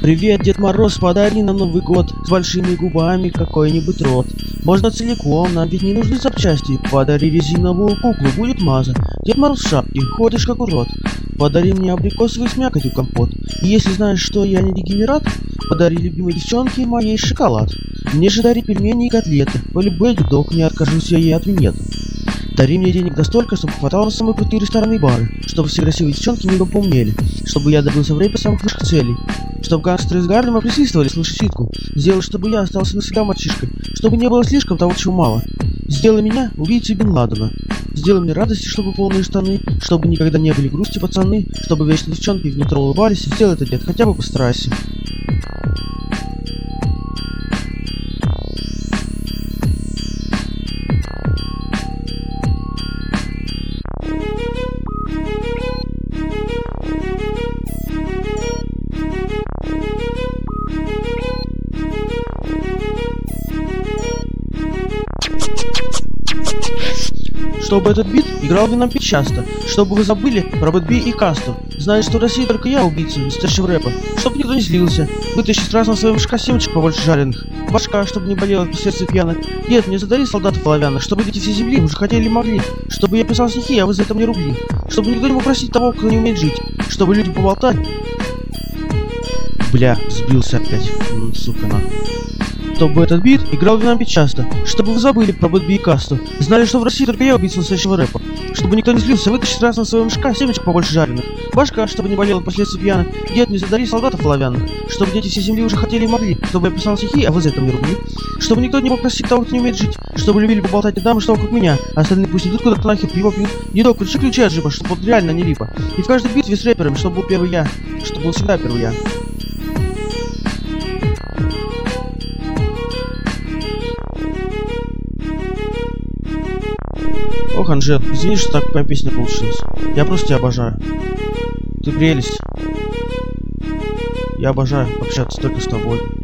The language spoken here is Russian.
Привет, Дед Мороз, подари на Новый год с большими губами какой-нибудь рот. Можно целиком, нам ведь не нужны запчасти. Подари резиновую куклу, будет маза. Дед Мороз в шапке, ходишь как урод. Подари мне абрикосовый с мякотью компот. И если знаешь, что я не дегенерат, подари любимой девчонке моей шоколад. Мне же дари пельмени и котлеты. По любой долг, не откажусь я ей от виньет. Дари мне денег настолько, чтобы хватало на самые крутые рестораны и бары, чтобы все красивые девчонки не помнели, чтобы я добился в рэпе самых высших целей, чтобы гангстеры из Гарлема присутствовали, слушай ситку, сделай, чтобы я остался навсегда мальчишкой, чтобы не было слишком того, чего мало. Сделай меня убийцей Бен Ладена. Сделай мне радости, чтобы полные штаны, чтобы никогда не были грусти пацаны, чтобы вечно девчонки в метро улыбались. Сделай это, дед, хотя бы постарайся. Чтобы этот бит играл в нам часто, чтобы вы забыли про Бэтби и Касту. Знаешь, что в России только я убийца, настоящего рэпа. Чтобы никто не злился, вытащи сразу на своем мешка семечек побольше жареных. Башка, чтобы не болела от сердца пьяных. Дед, мне задари солдатов оловянных, чтобы дети всей земли уже хотели и могли. Чтобы я писал стихи, а вы за это мне рубли. Чтобы никто не мог просить того, кто не умеет жить. Чтобы люди поболтать. Бля, сбился опять. Сука, нахуй. Чтобы этот бит играл в нам часто, чтобы вы забыли про Бэтби и Касту. Знали, что в России только я убийца настоящего рэпа. Чтобы никто не злился, вытащи сразу на своем мешка семечек побольше жареных. Башка, чтобы не болела от последствий пьяных. Дед, не задари солдатов оловянных. Чтобы дети всей земли уже хотели и могли. Чтобы я писал стихи, а вы за это мне рубли. Чтобы никто не мог просить того, кто не умеет жить. Чтобы любили поболтать дамы, что вокруг меня. А остальные пусть идут куда-то нахер, пиво пьют. Дедок, включи ключи от джипа, чтобы вот реально не липа. И в каждой битве с рэперами, чтобы был первый я. Чтобы был всегда первый я. Ох, Анжел, извини, что так моя песня получилась. Я просто тебя обожаю. Ты прелесть. Я обожаю общаться только с тобой.